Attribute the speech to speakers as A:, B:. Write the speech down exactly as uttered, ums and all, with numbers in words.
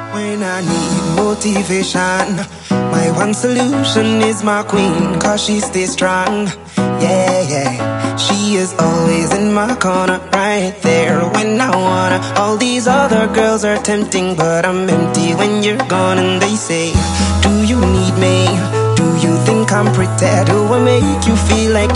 A: When I need motivation, my one solution is my queen, cause she stays strong. Yeah, yeah, she is always in my corner, right there when I wanna. All these other girls are tempting, but I'm empty when you're gone. And they say, do you need me? Do you think I'm pretty? Do I make you feel like